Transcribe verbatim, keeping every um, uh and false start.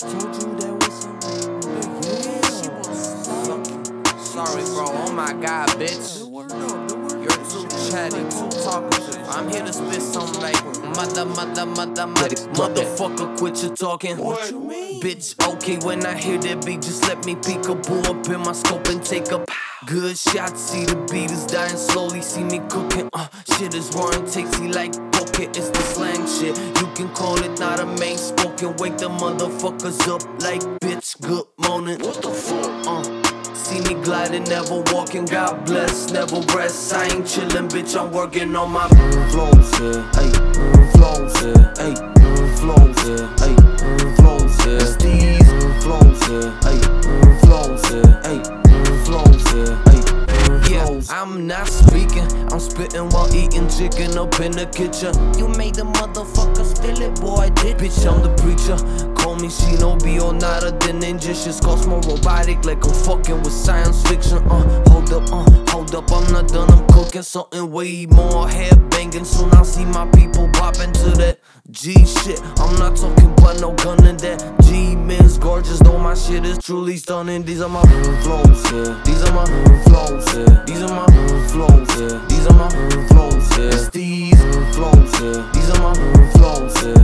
Told you there was some yeah, she was sucking. Sorry, bro. Oh my god, bitch. You're too chatty, too talkative. I'm here to spit something like mother, mother, mother, mother, motherfucker, quit your talking. What you mean? Bitch, okay, when I hear that beat, just let me peek a pull up in my scope and take a good shot. See the beat is dying slowly, see me cooking. Uh, shit is roaring, tasty like poker. It's the slang shit. You can call it not a main spoken. Wake the motherfuckers up like bitch. Good morning. What the fuck? Uh. See me gliding, never walking, God bless, never rest. I ain't chillin', bitch, I'm working on my flows, yeah, ayy, flows, yeah, ayy, flows, yeah, ayy, flows, yeah, it's these flows, yeah, ayy, flows, yeah, ayy, flows, yeah, ayy, yeah, I'm not speaking, I'm spitting while eating chicken up in the kitchen. You made the motherfucker spill it, boy, I did. Bitch, I'm the preacher. Call me Shinobi or nada, the ninja shit's cost more robotic, like I'm fucking with science fiction. Uh, hold up, uh, hold up, I'm not done, I'm cooking something way more head banging. Soon I'll see my people bopping to that G shit. I'm not talking about no gun in that G man's gorgeous, though my shit is truly stunning. These are my flows, yeah. These are my flows, yeah. These are my flows, yeah. These are my flows, yeah. It's these flows, yeah. These are my flows, yeah.